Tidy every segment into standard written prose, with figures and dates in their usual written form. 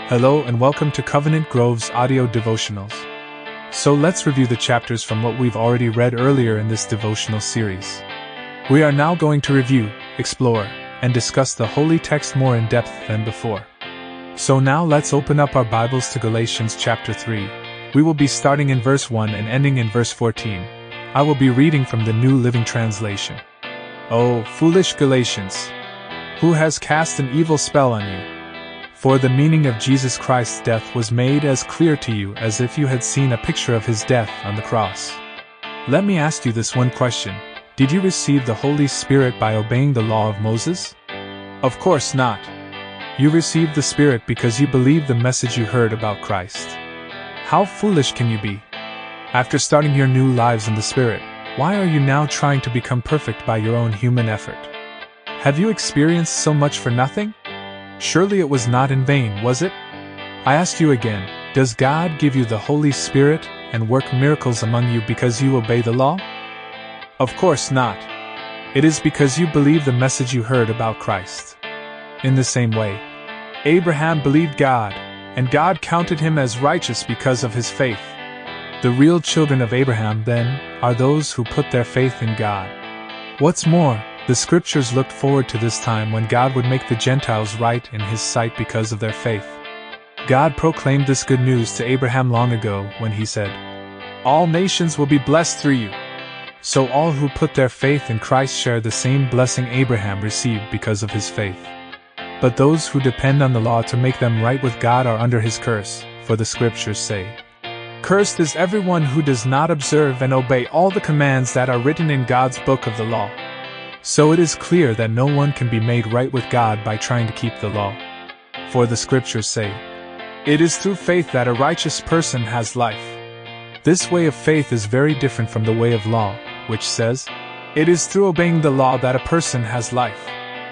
Hello and welcome to Covenant Grove's audio devotionals. So let's review the chapters from what we've already read earlier in this devotional series. We are now going to review, explore, and discuss the holy text more in depth than before. So now let's open up our Bibles to Galatians chapter 3. We will be starting in verse 1 and ending in verse 14. I will be reading from the New Living Translation. O foolish Galatians! Who has cast an evil spell on you? For the meaning of Jesus Christ's death was made as clear to you as if you had seen a picture of his death on the cross. Let me ask you this one question. Did you receive the Holy Spirit by obeying the law of Moses? Of course not. You received the Spirit because you believed the message you heard about Christ. How foolish can you be? After starting your new lives in the Spirit, why are you now trying to become perfect by your own human effort? Have you experienced so much for nothing? Surely it was not in vain, was it? I ask you again, does God give you the Holy Spirit and work miracles among you because you obey the law? Of course not. It is because you believe the message you heard about Christ. In the same way, Abraham believed God, and God counted him as righteous because of his faith. The real children of Abraham, then, are those who put their faith in God. What's more, the Scriptures looked forward to this time when God would make the Gentiles right in His sight because of their faith. God proclaimed this good news to Abraham long ago when He said, "All nations will be blessed through you." So all who put their faith in Christ share the same blessing Abraham received because of his faith. But those who depend on the law to make them right with God are under His curse, for the Scriptures say, "Cursed is everyone who does not observe and obey all the commands that are written in God's book of the law." So it is clear that no one can be made right with God by trying to keep the law. For the Scriptures say, "It is through faith that a righteous person has life." This way of faith is very different from the way of law, which says, "It is through obeying the law that a person has life."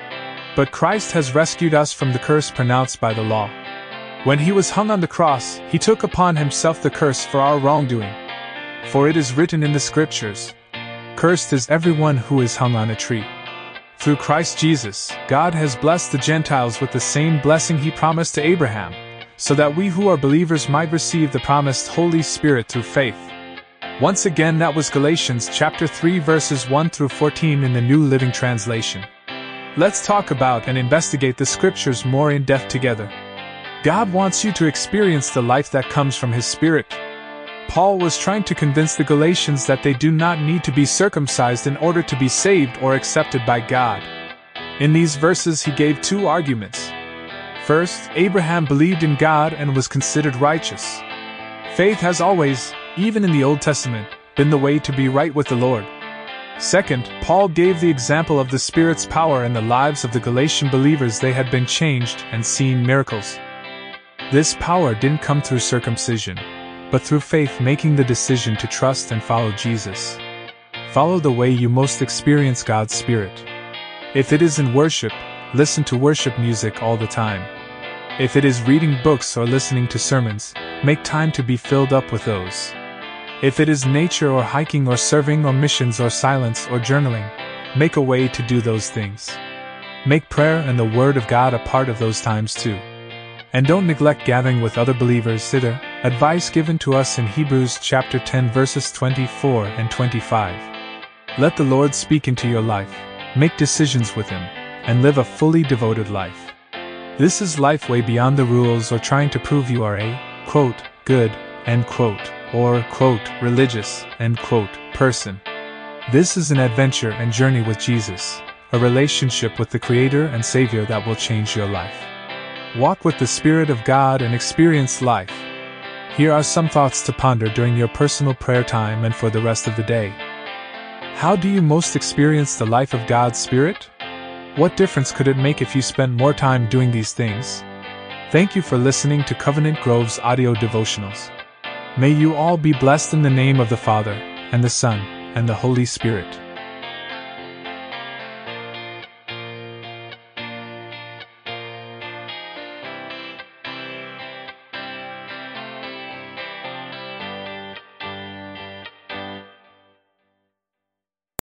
But Christ has rescued us from the curse pronounced by the law. When He was hung on the cross, He took upon Himself the curse for our wrongdoing. For it is written in the Scriptures, "Cursed is everyone who is hung on a tree." Through Christ Jesus, God has blessed the Gentiles with the same blessing He promised to Abraham, so that we who are believers might receive the promised Holy Spirit through faith. Once again, that was Galatians chapter 3 verses 1 through 14 in the New Living Translation. Let's talk about and investigate the Scriptures more in depth together. God wants you to experience the life that comes from His Spirit. Paul was trying to convince the Galatians that they do not need to be circumcised in order to be saved or accepted by God. In these verses he gave two arguments. First, Abraham believed in God and was considered righteous. Faith has always, even in the Old Testament, been the way to be right with the Lord. Second, Paul gave the example of the Spirit's power in the lives of the Galatian believers. They had been changed and seen miracles. This power didn't come through circumcision, but through faith, making the decision to trust and follow Jesus. Follow the way you most experience God's Spirit. If it is in worship, listen to worship music all the time. If it is reading books or listening to sermons, make time to be filled up with those. If it is nature or hiking or serving or missions or silence or journaling, make a way to do those things. Make prayer and the Word of God a part of those times too. And don't neglect gathering with other believers either. Advice given to us in Hebrews chapter 10 verses 24 and 25. Let the Lord speak into your life, make decisions with Him, and live a fully devoted life. This is life way beyond the rules or trying to prove you are a, quote, good, end quote, or, quote, religious, end quote, person. This is an adventure and journey with Jesus, a relationship with the Creator and Savior that will change your life. Walk with the Spirit of God and experience life. Here are some thoughts to ponder during your personal prayer time and for the rest of the day. How do you most experience the life of God's Spirit? What difference could it make if you spent more time doing these things? Thank you for listening to Covenant Grove's audio devotionals. May you all be blessed in the name of the Father, and the Son, and the Holy Spirit.